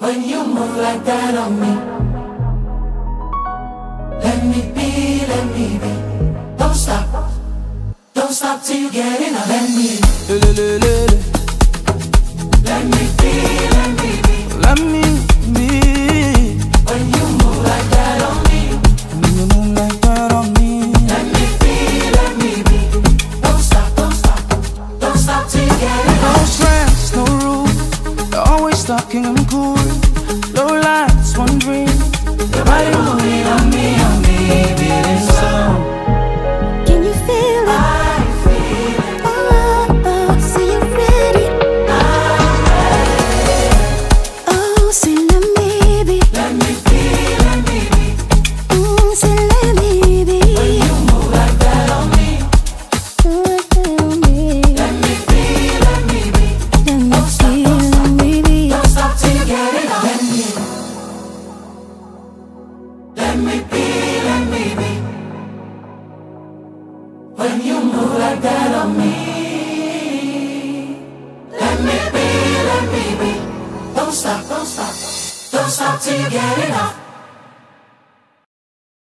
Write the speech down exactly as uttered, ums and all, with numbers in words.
when you move like that on me. Let me be, let me be. Don't stop, don't stop till you get enough. Let me, let me be, let me be. Let me be. When you move like that on me. When you move like that on me. Let me be, let me be. Don't stop, don't stop, don't stop till you get enough. No stress, no rules. You're always talking and cool. Low lights, one dream. Your body moving on me, on me, feeling so. Can you feel it? I feel it. Oh, oh, so you're ready. I'm ready. Oh, say let me be. Let me be, let me be. Mm, say let me be. When you move like that on me. Like that on me. Let me be, let me be. Let me Don't stop, be, don't stop. let me be. Don't stop till you get it on. Let me, let me be, let me be. When you move like that on me. Let me be, let me be. Don't stop, don't stop, don't stop till you get enough.